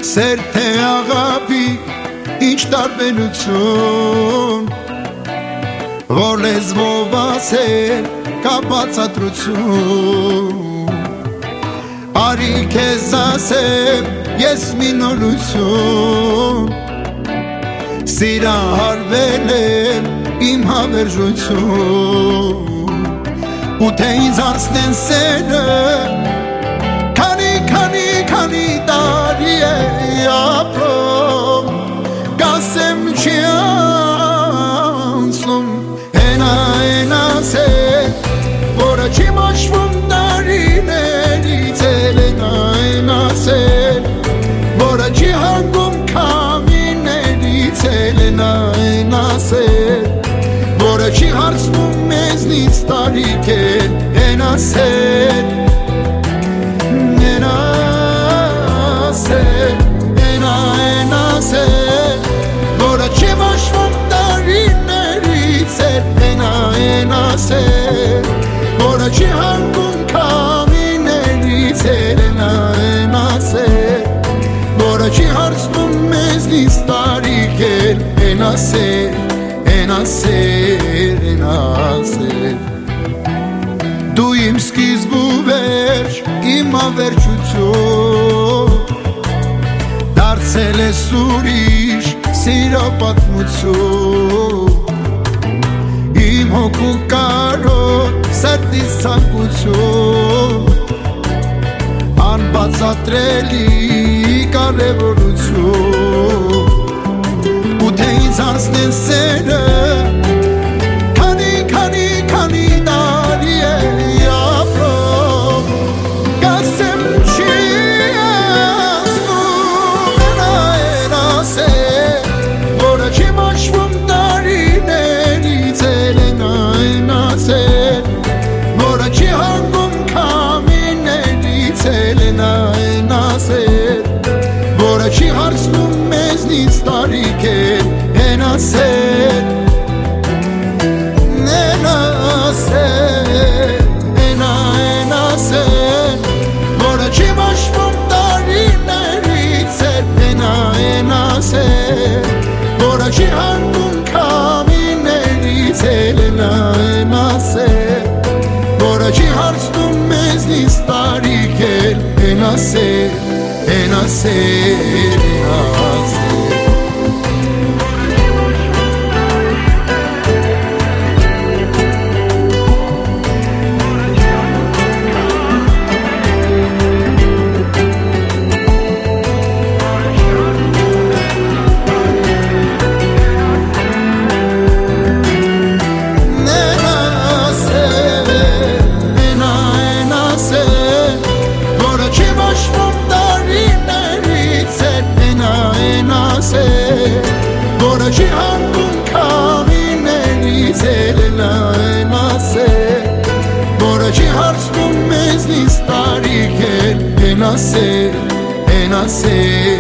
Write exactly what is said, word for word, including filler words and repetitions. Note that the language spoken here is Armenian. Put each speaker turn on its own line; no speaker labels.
Սեր թե աղապի ինչ տարբերություն Որ լեզվով ասել կա բացատրություն Արի քեզ ասեմ ես մի նորություն Սիրահարվել եմ իմ հավերժություն Ու թե ինձ անցնեն սերը Քանի, քանի, քանի տարի է ապրում Կասեմ չի անցնում Հենա, հենա սեր Որը չի մաշվում տարիներից էլ Հենա, հենա սեր Որը չի հանգում քամիներից էլ Հենա, հենա սեր Որը չի հարցնում մեզնից տարիք էլ Հենա սեր Հենա սեր Հենա, հենա սեր Որը չի մաշվում տարիներից էլ Հենա, հենա սեր Որը չի հանգում քամիներից էլ Հենա, հենա սեր Որը չի հարցնում մեզնից տարիք էլ Հենա սեր Հենա սեր, հենա սեր Դու իմ սկիզբ ու վերջ, իմ ավերջություն Դարձել ես ուրիշ սիրո պատմություն Իմ հոգու կարոտ սրտիս ցանկություն Անբացատրելի կարևորություն Ու թե ինձ անցնեն սերը Քանի, քանի, քանի տարի է ապրում Կասեմ չի անցնում Հենա, հենա սեր Որը չի մաշվում տարիներից էլ Հենա, հենա սեր Որը չի հանգում քամիներից էլ Հենա, հենա սեր Որը չի հարցնում մեզնից տարիք էլ Հենա սեր Հենա սեր Հենա, հենա սեր Որը չի մաշվում տարիներից էլ Հենա, հենա սեր Որը չի հանգում քամիներից էլ Հենա, հենա սեր Որը չի հարցնում մեզնից տարիք էլ Հենա սեր Հենա սեր Հենա սեր Որը չի հանգում քամիներից էլ Հենա, հենա սեր Որը չի հարցնում մեզնից տարիք էլ Հենա սեր, հենա սեր